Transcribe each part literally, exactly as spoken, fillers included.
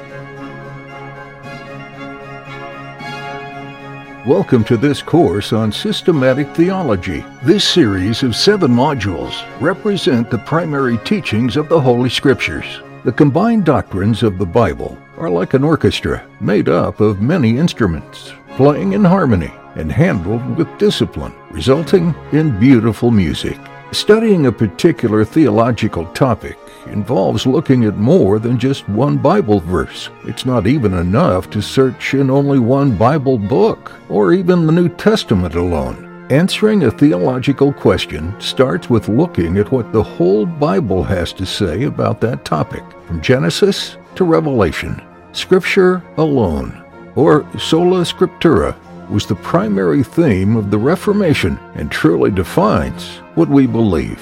Welcome to this course on systematic theology. This series of seven modules represent the primary teachings of the Holy Scriptures. The combined doctrines of the Bible are like an orchestra made up of many instruments, playing in harmony and handled with discipline, resulting in beautiful music. Studying a particular theological topic involves looking at more than just one Bible verse. It's not even enough to search in only one Bible book, or even the New Testament alone. Answering a theological question starts with looking at what the whole Bible has to say about that topic, from Genesis to Revelation. Scripture alone, or sola scriptura, was the primary theme of the Reformation and truly defines what we believe.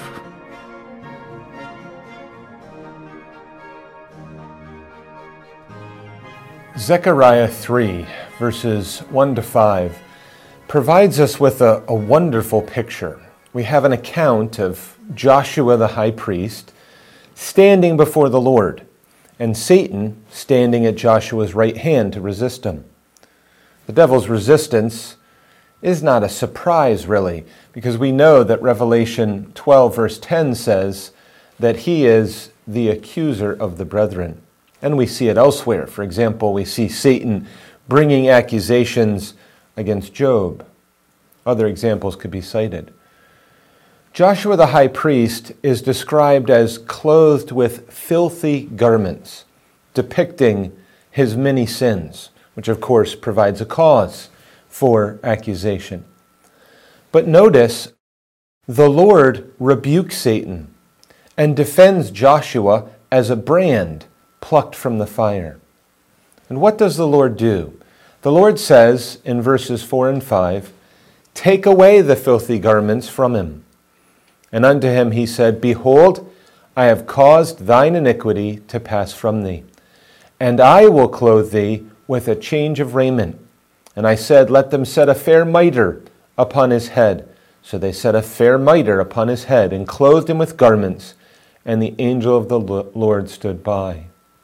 Zechariah three, verses one to five, provides us with a, a wonderful picture. We have an account of Joshua the high priest standing before the Lord, and Satan standing at Joshua's right hand to resist him. The devil's resistance is not a surprise, really, because we know that Revelation twelve, verse ten says that he is the accuser of the brethren. And we see it elsewhere. For example, we see Satan bringing accusations against Job. Other examples could be cited. Joshua the high priest is described as clothed with filthy garments, depicting his many sins, which of course provides a cause for accusation. But notice, the Lord rebukes Satan and defends Joshua as a brand plucked from the fire. And what does the Lord do? The Lord says in verses four and five, "Take away the filthy garments from him." And unto him he said, "Behold, I have caused thine iniquity to pass from thee, and I will clothe thee with a change of raiment." And I said, "Let them set a fair mitre upon his head." So they set a fair mitre upon his head, and clothed him with garments, and the angel of the Lord stood by.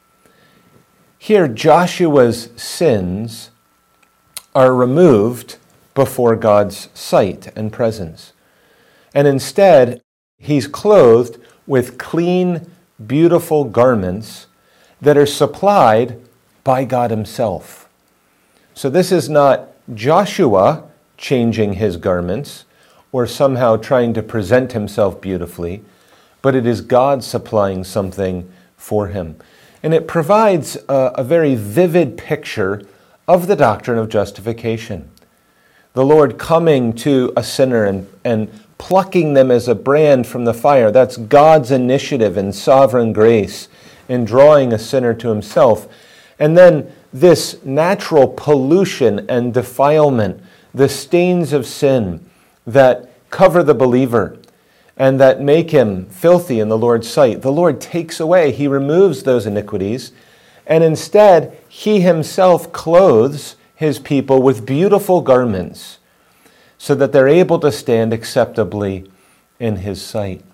Here, Joshua's sins are removed before God's sight and presence. And instead, he's clothed with clean, beautiful garments that are supplied by God himself. So this is not Joshua changing his garments or somehow trying to present himself beautifully, but it is God supplying something for him. And it provides a, a very vivid picture of the doctrine of justification. The Lord coming to a sinner and, and plucking them as a brand from the fire. That's God's initiative and sovereign grace in drawing a sinner to himself. And then this natural pollution and defilement, the stains of sin that cover the believer and that make him filthy in the Lord's sight, the Lord takes away. He removes those iniquities, and instead he himself clothes his people with beautiful garments so that they're able to stand acceptably in his sight.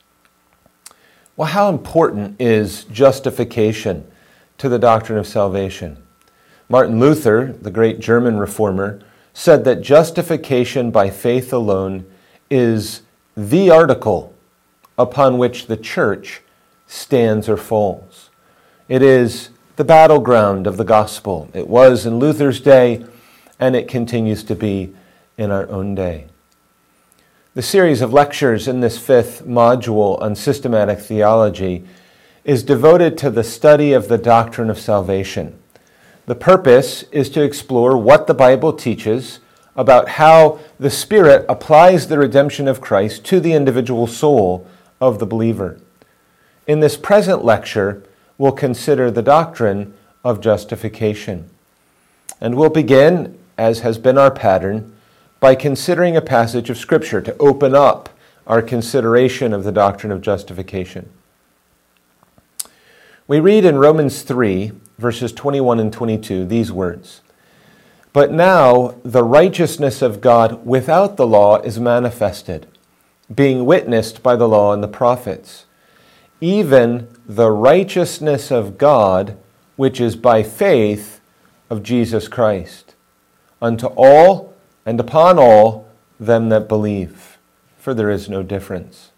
Well, how important is justification to the doctrine of salvation? Martin Luther, the great German reformer, said that justification by faith alone is the article upon which the church stands or falls. It is the battleground of the gospel. It was in Luther's day, and it continues to be in our own day. The series of lectures in this fifth module on systematic theology is devoted to the study of the doctrine of salvation. The purpose is to explore what the Bible teaches about how the Spirit applies the redemption of Christ to the individual soul of the believer. In this present lecture, we'll consider the doctrine of justification. And we'll begin, as has been our pattern, by considering a passage of Scripture to open up our consideration of the doctrine of justification. We read in Romans three, verses twenty-one and twenty-two, these words, "But now the righteousness of God without the law is manifested, being witnessed by the law and the prophets, even the righteousness of God which is by faith of Jesus Christ, unto all and upon all them that believe, for there is no difference.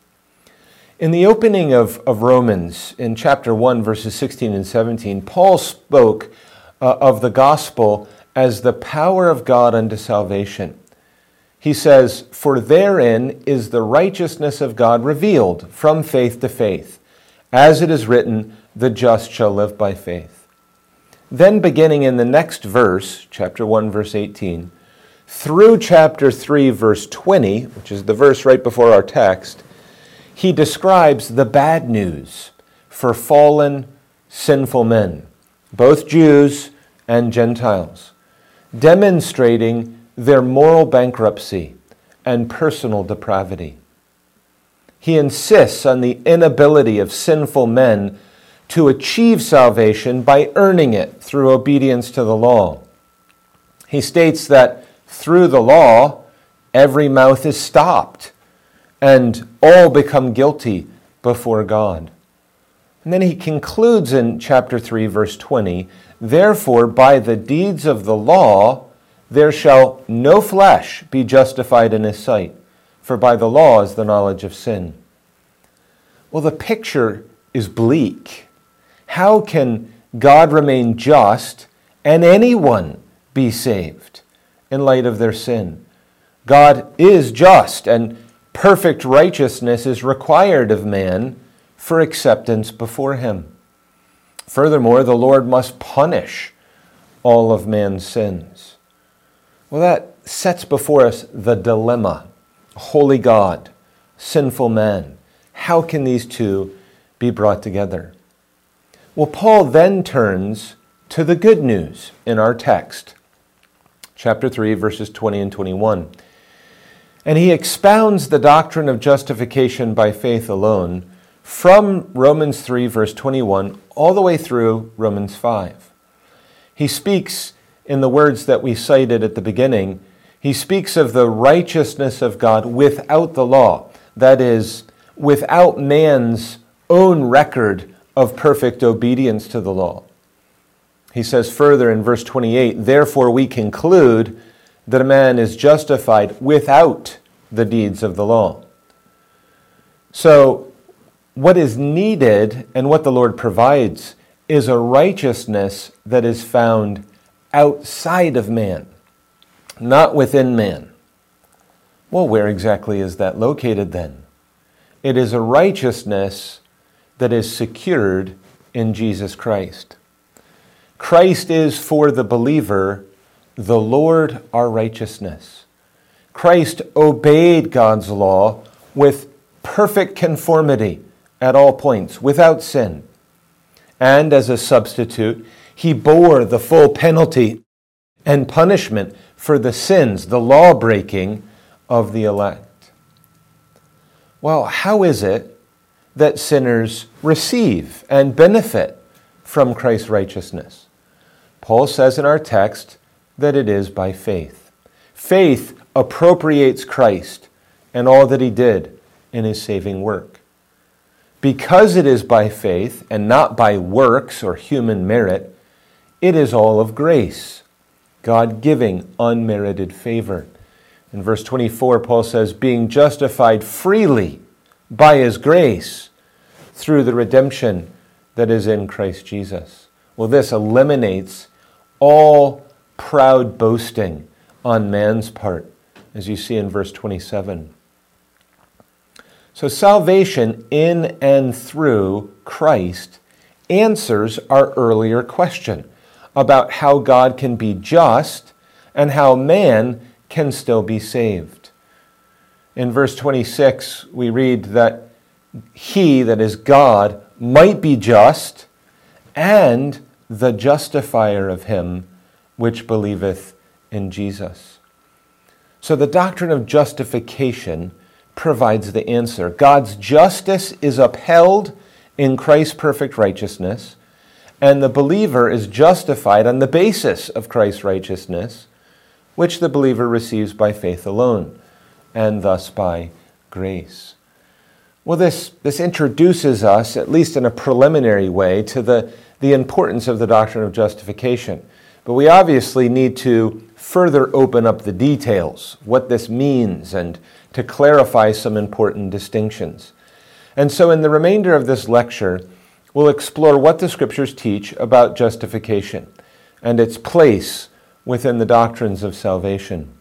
In the opening of, of Romans, in chapter one, verses sixteen and seventeen, Paul spoke uh, of the gospel as the power of God unto salvation. He says, "For therein is the righteousness of God revealed from faith to faith, as it is written, the just shall live by faith." Then beginning in the next verse, chapter one, verse eighteen, through chapter three, verse twenty, which is the verse right before our text, he describes the bad news for fallen, sinful men, both Jews and Gentiles, demonstrating their moral bankruptcy and personal depravity. He insists on the inability of sinful men to achieve salvation by earning it through obedience to the law. He states that through the law, every mouth is stopped, and all become guilty before God. And then he concludes in chapter three, verse twenty, "Therefore, by the deeds of the law, there shall no flesh be justified in his sight, for by the law is the knowledge of sin." Well, the picture is bleak. How can God remain just and anyone be saved in light of their sin? God is just, and perfect righteousness is required of man for acceptance before him. Furthermore, the Lord must punish all of man's sins. Well, that sets before us the dilemma. Holy God, sinful man. How can these two be brought together? Well, Paul then turns to the good news in our text, chapter three, verses twenty and twenty-one. And he expounds the doctrine of justification by faith alone from Romans three, verse twenty-one, all the way through Romans five. He speaks in the words that we cited at the beginning, he speaks of the righteousness of God without the law, that is, without man's own record of perfect obedience to the law. He says further in verse twenty-eight, "Therefore we conclude that a man is justified without the deeds of the law." So, what is needed and what the Lord provides is a righteousness that is found outside of man, not within man. Well, where exactly is that located then? It is a righteousness that is secured in Jesus Christ. Christ is for the believer the Lord our righteousness. Christ obeyed God's law with perfect conformity at all points, without sin. And as a substitute, he bore the full penalty and punishment for the sins, the law-breaking of the elect. Well, how is it that sinners receive and benefit from Christ's righteousness? Paul says in our text that it is by faith. Faith appropriates Christ and all that he did in his saving work. Because it is by faith and not by works or human merit, it is all of grace, God giving unmerited favor. In verse twenty-four, Paul says, "Being justified freely by his grace through the redemption that is in Christ Jesus." Well, this eliminates all proud boasting on man's part, as you see in verse twenty-seven. So salvation in and through Christ answers our earlier question about how God can be just and how man can still be saved. In verse twenty-six, we read that he, that is God, might be just and the justifier of him which believeth in Jesus. So the doctrine of justification provides the answer. God's justice is upheld in Christ's perfect righteousness, and the believer is justified on the basis of Christ's righteousness, which the believer receives by faith alone, and thus by grace. Well, this, this introduces us, at least in a preliminary way, to the the importance of the doctrine of justification. But we obviously need to further open up the details, what this means, and to clarify some important distinctions. And so in the remainder of this lecture, we'll explore what the Scriptures teach about justification and its place within the doctrines of salvation.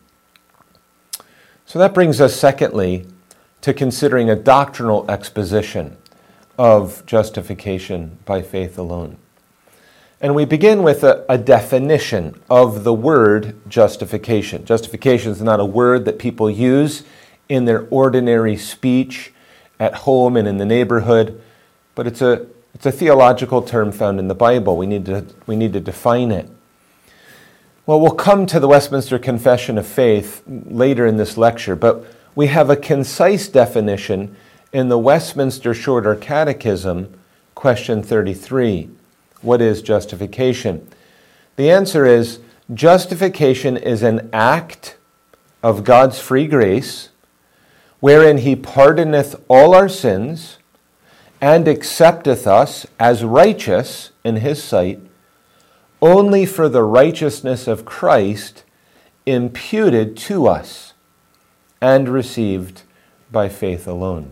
So that brings us, secondly, to considering a doctrinal exposition of justification by faith alone. And we begin with a, a definition of the word justification. Justification is not a word that people use in their ordinary speech at home and in the neighborhood, but it's a it's a theological term found in the Bible. We need to we need to define it. Well, we'll come to the Westminster Confession of Faith later in this lecture, but we have a concise definition in the Westminster Shorter Catechism, question thirty-three. What is justification? The answer is, justification is an act of God's free grace, wherein he pardoneth all our sins, and accepteth us as righteous in his sight, only for the righteousness of Christ imputed to us, and received by faith alone.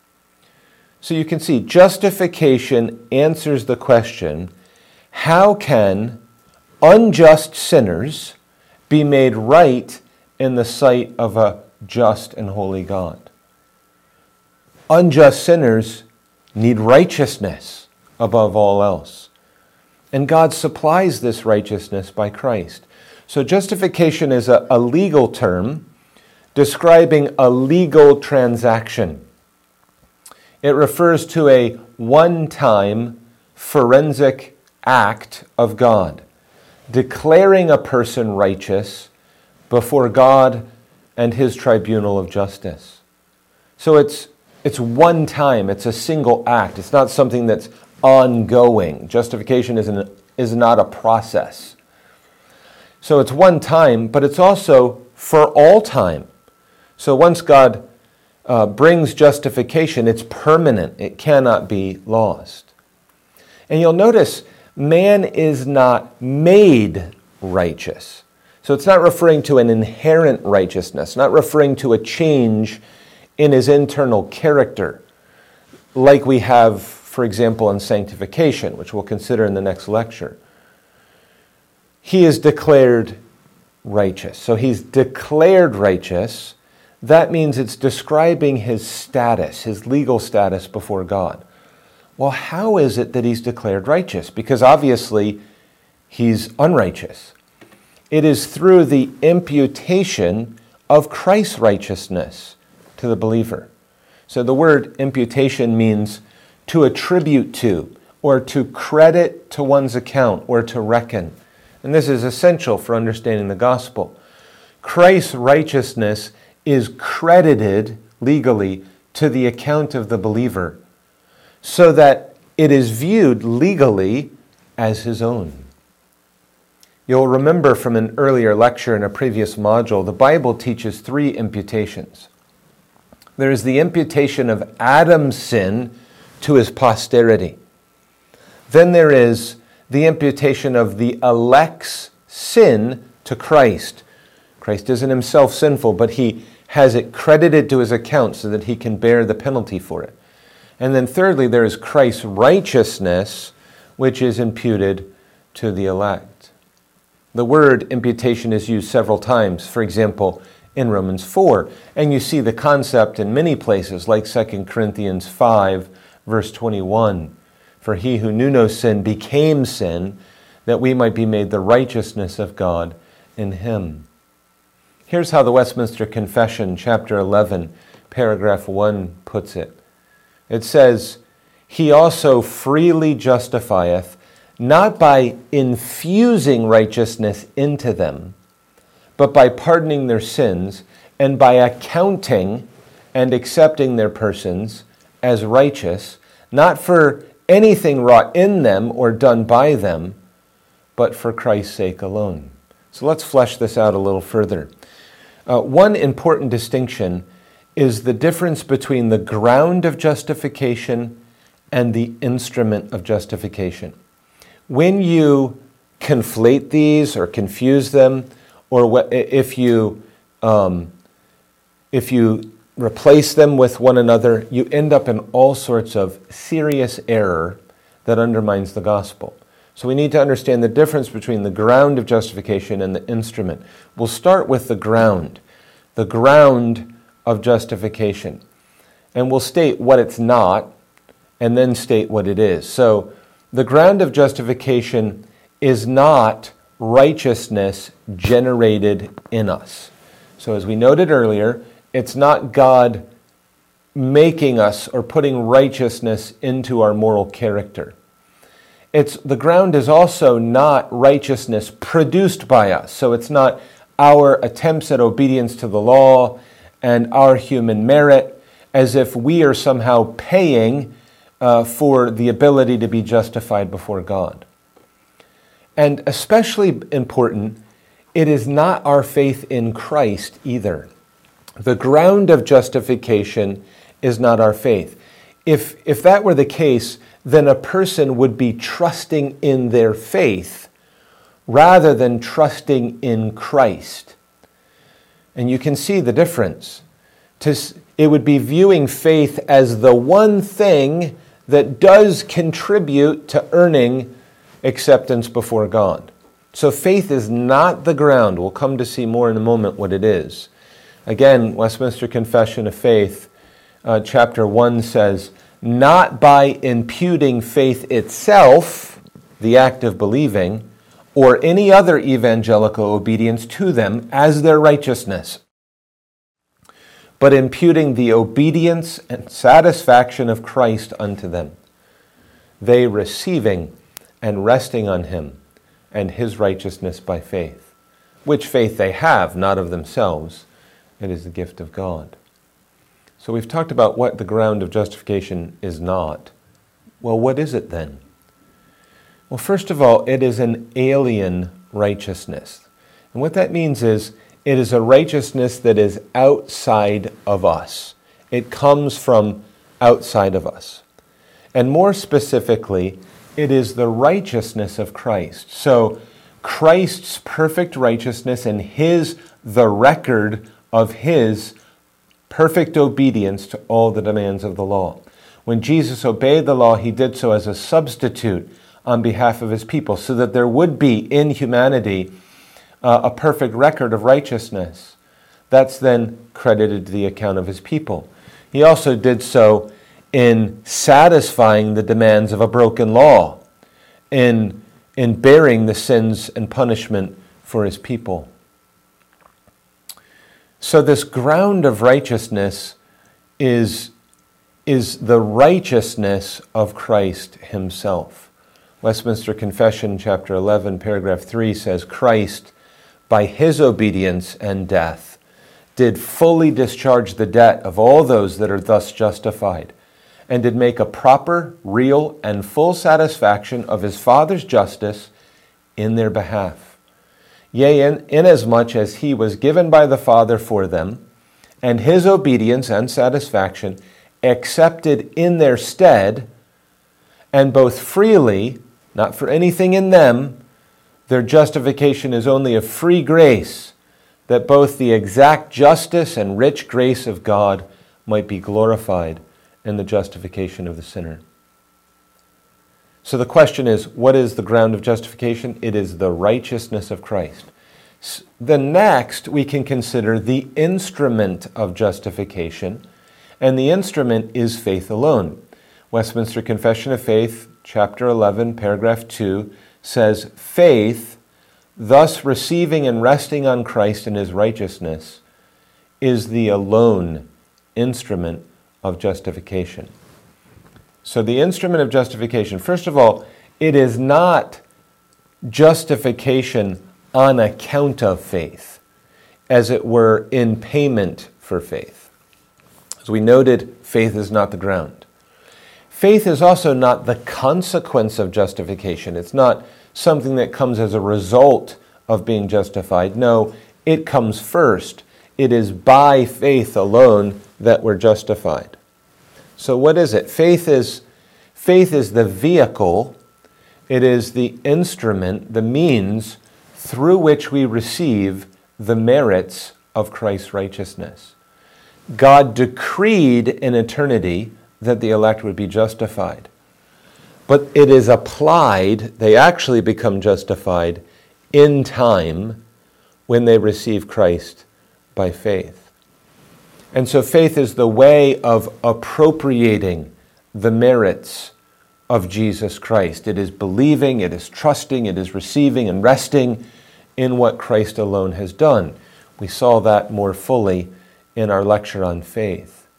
So you can see, justification answers the question, how can unjust sinners be made right in the sight of a just and holy God? Unjust sinners need righteousness above all else. And God supplies this righteousness by Christ. So justification is a, a legal term describing a legal transaction. It refers to a one-time forensic act of God, declaring a person righteous before God and his tribunal of justice. So it's it's one time, it's a single act. It's not something that's ongoing. Justification isn't, is not a process. So it's one time, but it's also for all time. So once God Uh, brings justification, it's permanent. It cannot be lost. And you'll notice, man is not made righteous. So it's not referring to an inherent righteousness, not referring to a change in his internal character, like we have, for example, in sanctification, which we'll consider in the next lecture. He is declared righteous. So he's declared righteous. That means it's describing his status, his legal status before God. Well, how is it that he's declared righteous? Because obviously he's unrighteous. It is through the imputation of Christ's righteousness to the believer. So the word imputation means to attribute to, or to credit to one's account, or to reckon. And this is essential for understanding the gospel. Christ's righteousness is credited legally to the account of the believer, so that it is viewed legally as his own. You'll remember from an earlier lecture in a previous module, the Bible teaches three imputations. There is the imputation of Adam's sin to his posterity. Then there is the imputation of the elect's sin to Christ. Christ isn't himself sinful, but he has it credited to his account so that he can bear the penalty for it. And then thirdly, there is Christ's righteousness, which is imputed to the elect. The word imputation is used several times, for example, in Romans four. And you see the concept in many places, like Second Corinthians five, verse twenty-one. For he who knew no sin became sin, that we might be made the righteousness of God in him. Here's how the Westminster Confession, chapter eleven, paragraph one puts it. It says, he also freely justifieth, not by infusing righteousness into them, but by pardoning their sins, and by accounting and accepting their persons as righteous, not for anything wrought in them or done by them, but for Christ's sake alone. So let's flesh this out a little further. Uh, one important distinction is the difference between the ground of justification and the instrument of justification. when you conflate these or confuse them, or if you um, if you replace them with one another, you end up in all sorts of serious error that undermines the gospel. So we need to understand the difference between the ground of justification and the instrument. We'll start with the ground, the ground of justification. And we'll state what it's not, and then state what it is. So the ground of justification is not righteousness generated in us. So as we noted earlier, it's not God making us or putting righteousness into our moral character. It's the ground is also not righteousness produced by us. So it's not our attempts at obedience to the law and our human merit, as if we are somehow paying uh, for the ability to be justified before God. And especially important, it is not our faith in Christ either. The ground of justification is not our faith. If, if that were the case, then a person would be trusting in their faith rather than trusting in Christ. And you can see the difference. To, it would be viewing faith as the one thing that does contribute to earning acceptance before God. So faith is not the ground. We'll come to see more in a moment what it is. Again, Westminster Confession of Faith, uh, chapter one says, not by imputing faith itself, the act of believing, or any other evangelical obedience to them as their righteousness, but imputing the obedience and satisfaction of Christ unto them, they receiving and resting on him and his righteousness by faith, which faith they have, not of themselves. It is the gift of God. So we've talked about what the ground of justification is not. Well, what is it then? Well, first of all, it is an alien righteousness. And what that means is it is a righteousness that is outside of us. It comes from outside of us. And more specifically, it is the righteousness of Christ. So Christ's perfect righteousness and his, the record of his perfect obedience to all the demands of the law. When Jesus obeyed the law, he did so as a substitute on behalf of his people, so that there would be in humanity uh, a perfect record of righteousness. That's then credited to the account of his people. He also did so in satisfying the demands of a broken law, in, in bearing the sins and punishment for his people. So this ground of righteousness is, is the righteousness of Christ himself. Westminster Confession, chapter eleven, paragraph three says, Christ, by his obedience and death, did fully discharge the debt of all those that are thus justified, and did make a proper, real, and full satisfaction of his Father's justice in their behalf. Yea, in, inasmuch as he was given by the Father for them, and his obedience and satisfaction accepted in their stead, and both freely, not for anything in them, their justification is only a free grace, that both the exact justice and rich grace of God might be glorified in the justification of the sinner. So the question is, what is the ground of justification? It is the righteousness of Christ. Then next, we can consider the instrument of justification, and the instrument is faith alone. Westminster Confession of Faith, chapter eleven, paragraph two, says, faith, thus receiving and resting on Christ and his righteousness, is the alone instrument of justification. So the instrument of justification, first of all, it is not justification on account of faith, as it were in payment for faith. As we noted, faith is not the ground. Faith is also not the consequence of justification. It's not something that comes as a result of being justified. No, it comes first. It is by faith alone that we're justified. So what is it? Faith is, faith is the vehicle It is the instrument, the means through which we receive the merits of Christ's righteousness. God decreed in eternity that the elect would be justified. But it is applied, they actually become justified in time when they receive Christ by faith. And so faith is the way of appropriating the merits of Jesus Christ. It is believing, it is trusting, it is receiving and resting in what Christ alone has done. We saw that more fully in our lecture on faith.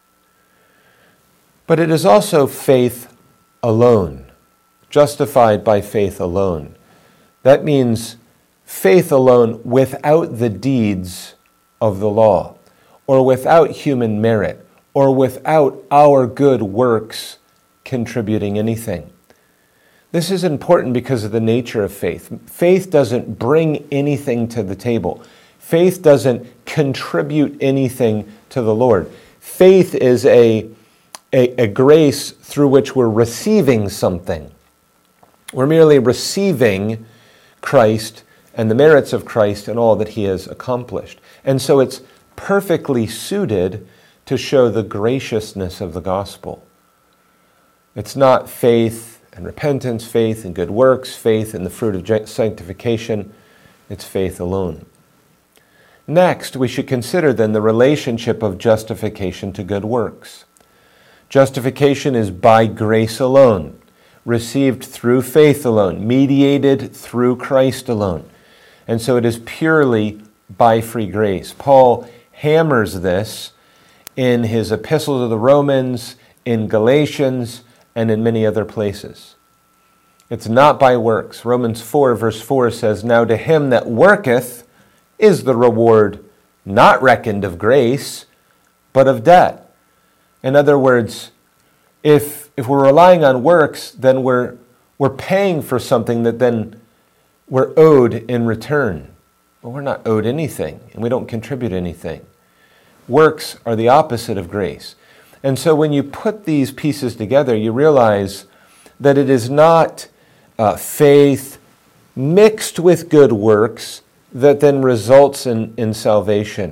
But it is also faith alone, justified by faith alone. That means faith alone without the deeds of the law, or without human merit, or without our good works contributing anything. This is important because of the nature of faith. Faith doesn't bring anything to the table. Faith doesn't contribute anything to the Lord. Faith is a, a, a grace through which we're receiving something. We're merely receiving Christ and the merits of Christ and all that he has accomplished. And so it's perfectly suited to show the graciousness of the gospel. It's not faith and repentance, faith and good works, faith in the fruit of sanctification. It's faith alone. Next, we should consider then the relationship of justification to good works. Justification is by grace alone, received through faith alone, mediated through Christ alone. And so it is purely by free grace. Paul hammers this in his epistles to the Romans, in Galatians, and in many other places. It's not by works. Romans four verse four says, "Now to him that worketh is the reward not reckoned of grace, but of debt." In other words, if if we're relying on works, then we're we're paying for something that then we're owed in return. Well, we're not owed anything, and we don't contribute anything. Works are the opposite of grace. And so when you put these pieces together, you realize that it is not uh, faith mixed with good works that then results in, in salvation,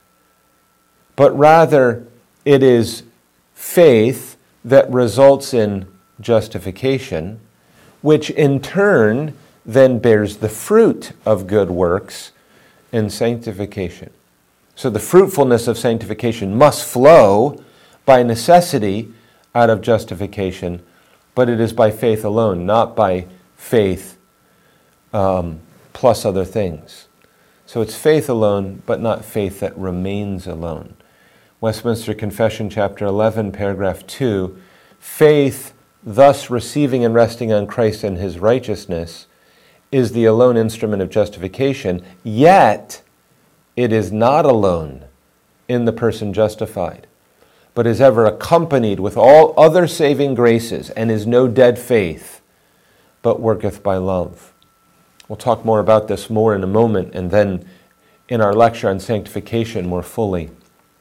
but rather it is faith that results in justification, which in turn then bears the fruit of good works in sanctification. So the fruitfulness of sanctification must flow by necessity out of justification, but it is by faith alone, not by faith um, plus other things. So it's faith alone, but not faith that remains alone. Westminster Confession, chapter eleven, paragraph two, faith, thus receiving and resting on Christ and his righteousness, is the alone instrument of justification, yet it is not alone in the person justified, but is ever accompanied with all other saving graces, and is no dead faith, but worketh by love. We'll talk more about this more in a moment, and then in our lecture on sanctification more fully.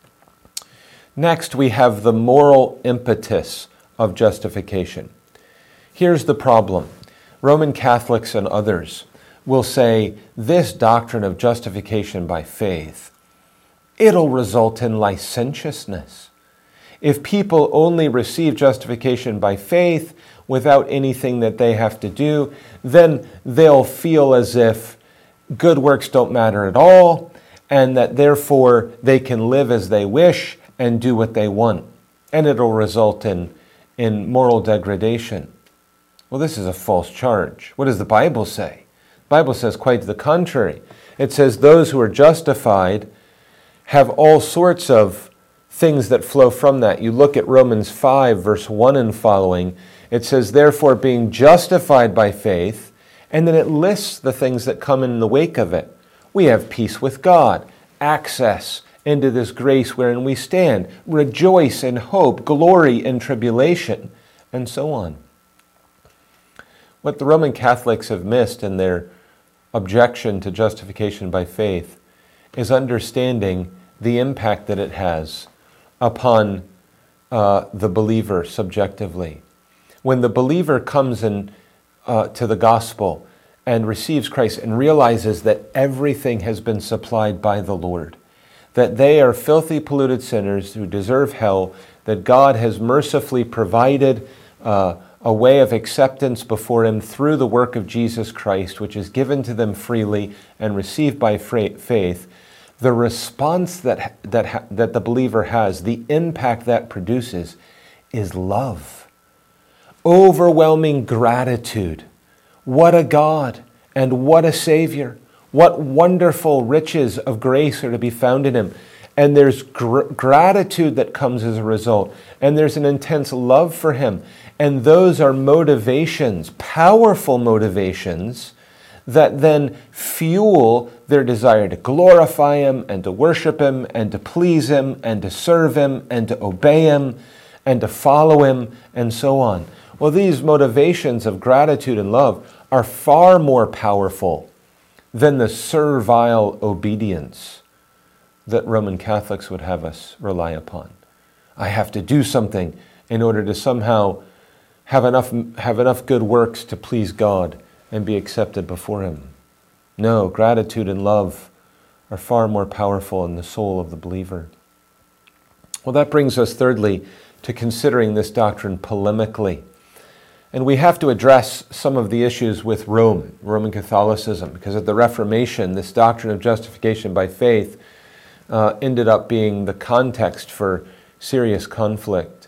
Next, we have the moral impetus of justification. Here's the problem. Roman Catholics and others will say this doctrine of justification by faith, it'll result in licentiousness. If people only receive justification by faith without anything that they have to do, then they'll feel as if good works don't matter at all, and that therefore they can live as they wish and do what they want. And it'll result in, in moral degradation. Well, this is a false charge. What does the Bible say? The Bible says quite the contrary. It says those who are justified have all sorts of things that flow from that. You look at Romans five, verse one and following. It says, therefore, being justified by faith, and then it lists the things that come in the wake of it. We have peace with God, access into this grace wherein we stand, rejoice in hope, glory in tribulation, and so on. What the Roman Catholics have missed in their objection to justification by faith is understanding the impact that it has upon uh, the believer subjectively. When the believer comes and uh, to the gospel and receives Christ and realizes that everything has been supplied by the Lord, that they are filthy, polluted sinners who deserve hell, that God has mercifully provided uh, a way of acceptance before him through the work of Jesus Christ, which is given to them freely and received by faith, the response that, that, that the believer has, the impact that produces, is love. Overwhelming gratitude. What a God and what a Savior. What wonderful riches of grace are to be found in him. And there's gr- gratitude that comes as a result. And there's an intense love for him. And those are motivations, powerful motivations, that then fuel their desire to glorify him and to worship him and to please him and to serve him and to obey him and to follow him and so on. Well, these motivations of gratitude and love are far more powerful than the servile obedience that Roman Catholics would have us rely upon. I have to do something in order to somehow have enough, have enough good works to please God and be accepted before him. No, gratitude and love are far more powerful in the soul of the believer. Well, that brings us thirdly to considering this doctrine polemically. And we have to address some of the issues with Rome, Roman Catholicism, because at the Reformation, this doctrine of justification by faith uh, ended up being the context for serious conflict.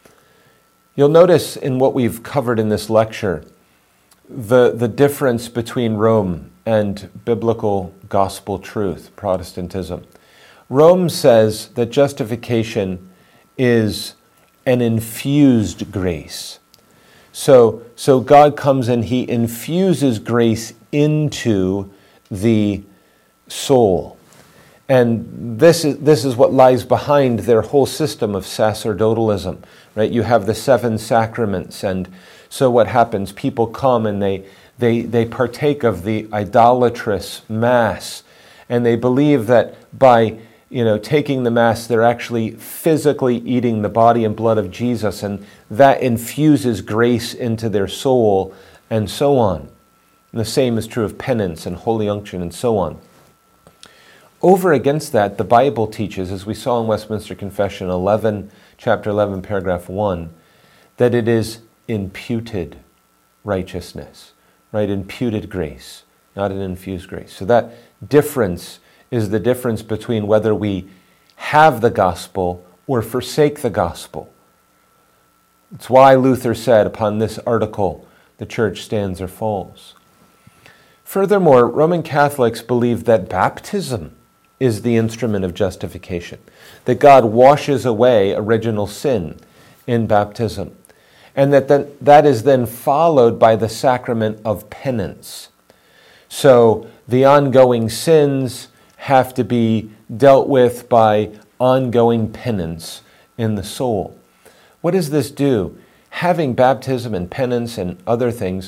You'll notice in what we've covered in this lecture, the, the difference between Rome and biblical gospel truth, Protestantism. Rome says that justification is an infused grace. So, so God comes and he infuses grace into the soul. And this is, this is what lies behind their whole system of sacerdotalism, right? You have the seven sacraments, and so what happens? People come and they, they, they partake of the idolatrous Mass, and they believe that by you know, taking the Mass, they're actually physically eating the body and blood of Jesus, and that infuses grace into their soul, and so on. And the same is true of penance and holy unction, and so on. Over against that, the Bible teaches, as we saw in Westminster Confession eleven, chapter eleven, paragraph one, that it is imputed righteousness, right? Imputed grace, not an infused grace. So that difference is the difference between whether we have the gospel or forsake the gospel. It's why Luther said, upon this article, the church stands or falls. Furthermore, Roman Catholics believe that baptism is the instrument of justification, that God washes away original sin in baptism, and that then, that is then followed by the sacrament of penance. So the ongoing sins have to be dealt with by ongoing penance in the soul. What does this do? Having baptism and penance and other things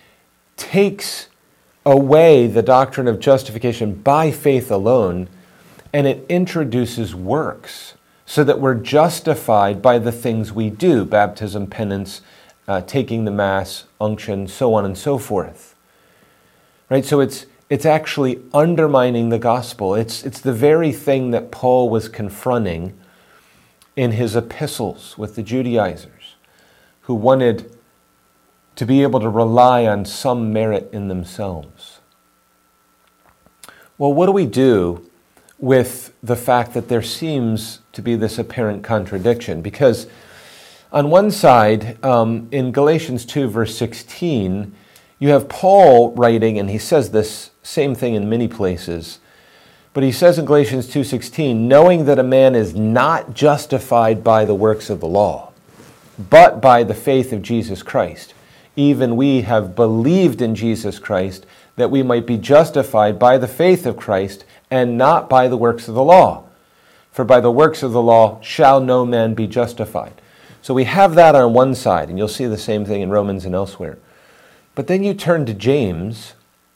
takes away the doctrine of justification by faith alone, and it introduces works so that we're justified by the things we do, baptism, penance, uh, taking the Mass, unction, so on and so forth. Right? So it's it's actually undermining the gospel. It's, it's the very thing that Paul was confronting in his epistles with the Judaizers, who wanted to be able to rely on some merit in themselves. Well, what do we do with the fact that there seems to be this apparent contradiction? Because on one side, um, in Galatians two, verse sixteen, you have Paul writing, and he says this same thing in many places, but he says in Galatians two sixteen, knowing that a man is not justified by the works of the law, but by the faith of Jesus Christ. Even we have believed in Jesus Christ, that we might be justified by the faith of Christ, and not by the works of the law. For by the works of the law shall no man be justified. So we have that on one side, and you'll see the same thing in Romans and elsewhere. But then you turn to James,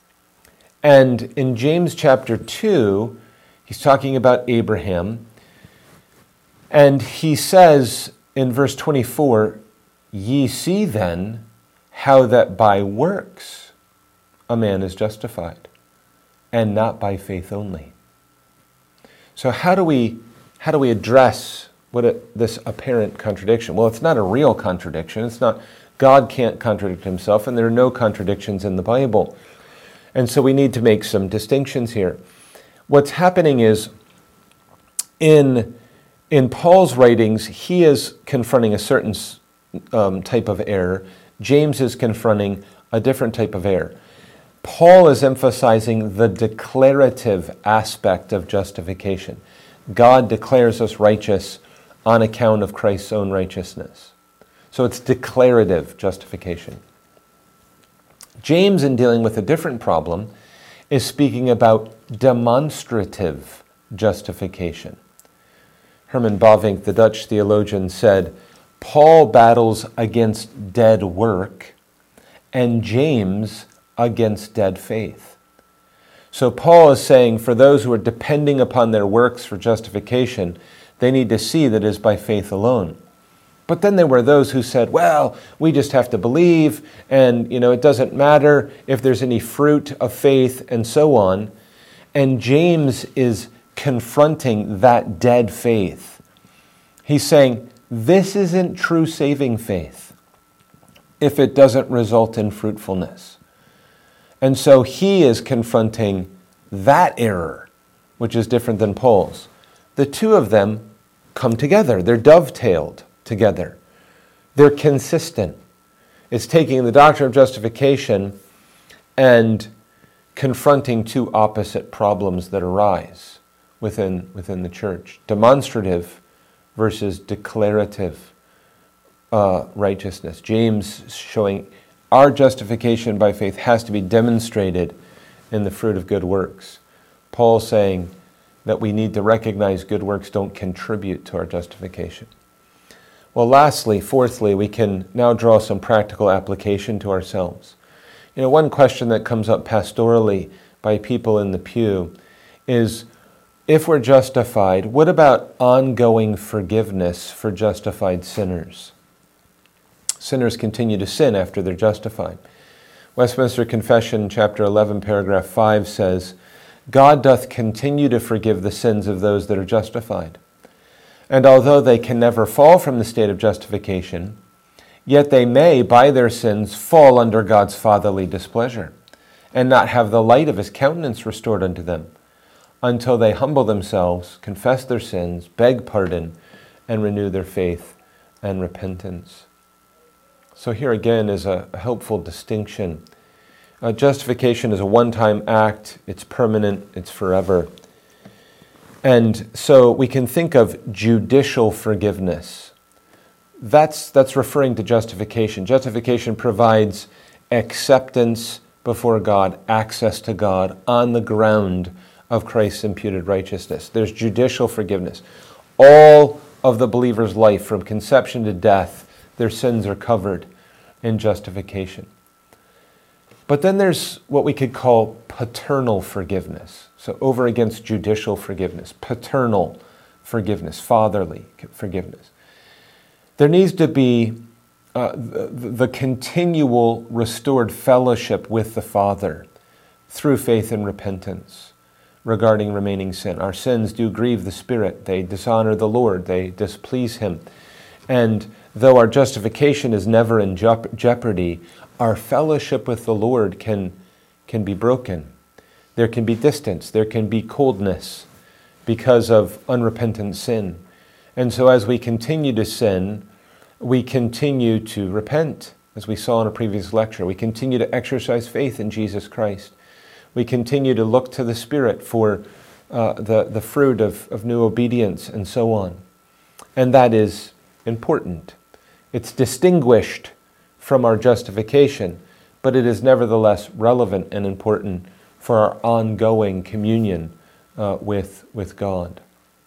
and in James chapter two, he's talking about Abraham, and he says in verse twenty-four, ye see then how that by works a man is justified, and not by faith only. So how do we how do we address what it, this apparent contradiction? Well, it's not a real contradiction. It's not, God can't contradict himself, and there are no contradictions in the Bible. And so we need to make some distinctions here. What's happening is, in, in Paul's writings, he is confronting a certain um, type of error. James is confronting a different type of error. Paul is emphasizing the declarative aspect of justification. God declares us righteous on account of Christ's own righteousness. So it's declarative justification. James, in dealing with a different problem, is speaking about demonstrative justification. Herman Bavinck, the Dutch theologian, said, Paul battles against dead work, and James against dead faith. So Paul is saying, for those who are depending upon their works for justification, they need to see that it is by faith alone. But then there were those who said, well, we just have to believe, and you know, it doesn't matter if there's any fruit of faith, and so on. And James is confronting that dead faith. He's saying, this isn't true saving faith if it doesn't result in fruitfulness. And so he is confronting that error, which is different than Paul's. The two of them come together. They're dovetailed together. They're consistent. It's taking the doctrine of justification and confronting two opposite problems that arise within, within the church. Demonstrative versus declarative uh, righteousness. James showing our justification by faith has to be demonstrated in the fruit of good works. Paul saying that we need to recognize good works don't contribute to our justification. Well, lastly, fourthly, we can now draw some practical application to ourselves. You know, one question that comes up pastorally by people in the pew is, if we're justified, what about ongoing forgiveness for justified sinners? Sinners continue to sin after they're justified. Westminster Confession, chapter eleven, paragraph five says, God doth continue to forgive the sins of those that are justified. And although they can never fall from the state of justification, yet they may, by their sins, fall under God's fatherly displeasure, and not have the light of his countenance restored unto them, until they humble themselves, confess their sins, beg pardon, and renew their faith and repentance. So here again is a helpful distinction. Uh, justification is a one-time act, it's permanent, it's forever. And so we can think of judicial forgiveness. That's, that's referring to justification. Justification provides acceptance before God, access to God on the ground of Christ's imputed righteousness. There's judicial forgiveness. All of the believer's life, from conception to death, their sins are covered in justification. But then there's what we could call paternal forgiveness. So over against judicial forgiveness, paternal forgiveness, fatherly forgiveness. There needs to be uh, the, the continual restored fellowship with the Father through faith and repentance regarding remaining sin. Our sins do grieve the Spirit. They dishonor the Lord. They displease Him. And though our justification is never in jeopardy, our fellowship with the Lord can, can be broken. There can be distance. There can be coldness because of unrepentant sin. And so as we continue to sin, we continue to repent, as we saw in a previous lecture. We continue to exercise faith in Jesus Christ. We continue to look to the Spirit for uh, the, the fruit of, of new obedience and so on. And that is important. It's distinguished from our justification, but it is nevertheless relevant and important for our ongoing communion uh, with, with God.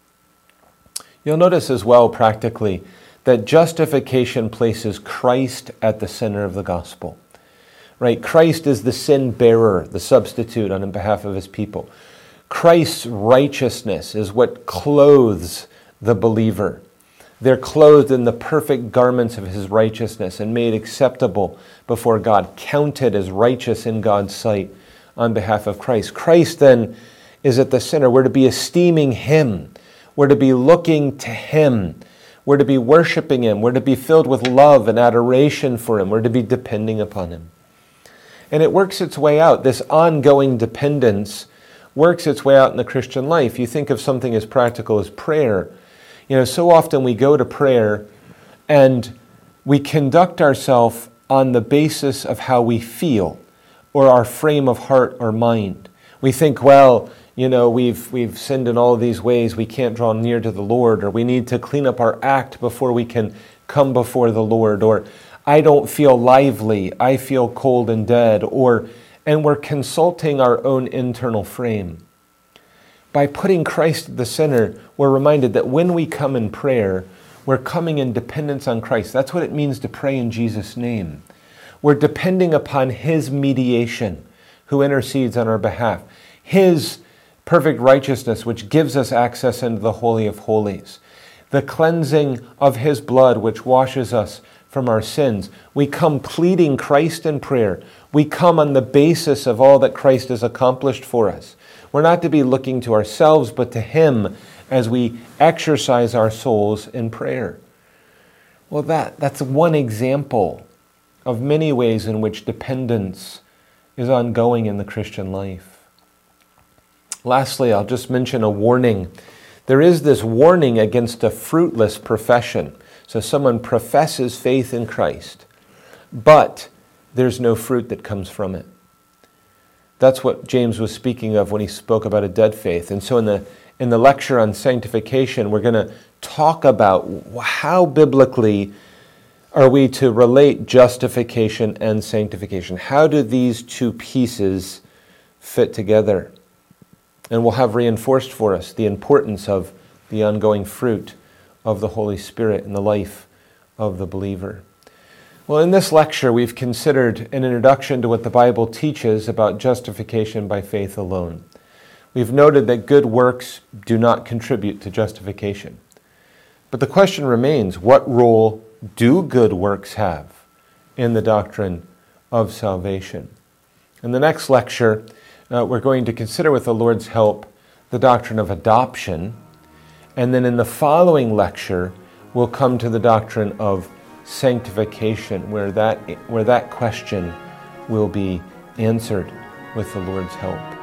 You'll notice as well practically that justification places Christ at the center of the gospel. Right? Christ is the sin bearer, the substitute on behalf of his people. Christ's righteousness is what clothes the believer. They're clothed in the perfect garments of his righteousness and made acceptable before God, counted as righteous in God's sight on behalf of Christ. Christ then is at the center. We're to be esteeming him. We're to be looking to him. We're to be worshiping him. We're to be filled with love and adoration for him. We're to be depending upon him. And it works its way out. This ongoing dependence works its way out in the Christian life. You think of something as practical as prayer. You know, so often we go to prayer and we conduct ourselves on the basis of how we feel or our frame of heart or mind. We think, well, you know, we've we've sinned in all of these ways, we can't draw near to the Lord, or we need to clean up our act before we can come before the Lord, or I don't feel lively, I feel cold and dead, or and we're consulting our own internal frame. By putting Christ at the center, we're reminded that when we come in prayer, we're coming in dependence on Christ. That's what it means to pray in Jesus' name. We're depending upon his mediation, who intercedes on our behalf. His perfect righteousness, which gives us access into the Holy of Holies. The cleansing of his blood, which washes us from our sins. We come pleading Christ in prayer. We come on the basis of all that Christ has accomplished for us. We're not to be looking to ourselves, but to him as we exercise our souls in prayer. Well, that, that's one example of many ways in which dependence is ongoing in the Christian life. Lastly, I'll just mention a warning. There is this warning against a fruitless profession. So someone professes faith in Christ, but there's no fruit that comes from it. That's what James was speaking of when he spoke about a dead faith. And so in the in the lecture on sanctification, we're going to talk about how biblically are we to relate justification and sanctification. How do these two pieces fit together? And we'll have reinforced for us the importance of the ongoing fruit of the Holy Spirit in the life of the believer. Well, in this lecture, we've considered an introduction to what the Bible teaches about justification by faith alone. We've noted that good works do not contribute to justification. But the question remains, what role do good works have in the doctrine of salvation? In the next lecture, uh, we're going to consider with the Lord's help the doctrine of adoption. And then in the following lecture, we'll come to the doctrine of sanctification, where that, where that question will be answered with the Lord's help.